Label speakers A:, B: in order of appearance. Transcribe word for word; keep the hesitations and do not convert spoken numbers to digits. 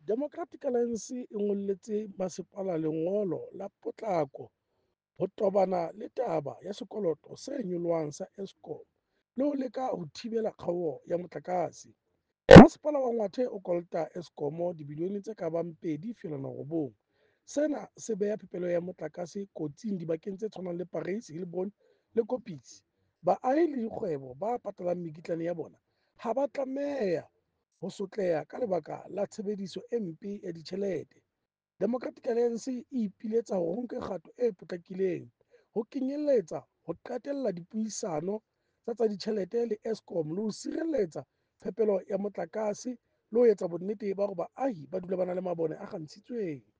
A: Democratic Alliance e ngolletse masepala lengolo la potlako ho tobana le taba ya sekoloto se nyolohang sa Eskom le ho leka ho thibela kgaoho ya motlakase. Masepala wa Ngwathe o kolota Eskom dibilione tse ka bang pedi feela robong. Sena se beha phepelo ya motlakase kotsing dibakeng tse tshwanang le Parys, Heilbron le Koppes. Baahi le dikgwebo ba patalang mekitlane ya bona ha ba tlameha ho sotleha ka lebaka la tshebediso e mpe ya ditjhelete. Democratic Alliance e ipiletsa hore ho nke kgato e potlakileng ho kenyelletsa ho qetella dipuisano tsa tsa ditjhelete le Eskom le ho sireletsa phepelo ya motlakase le ho etsa bonnete ba hore baahi ba dula ba na le mabone a kgantshitsweng.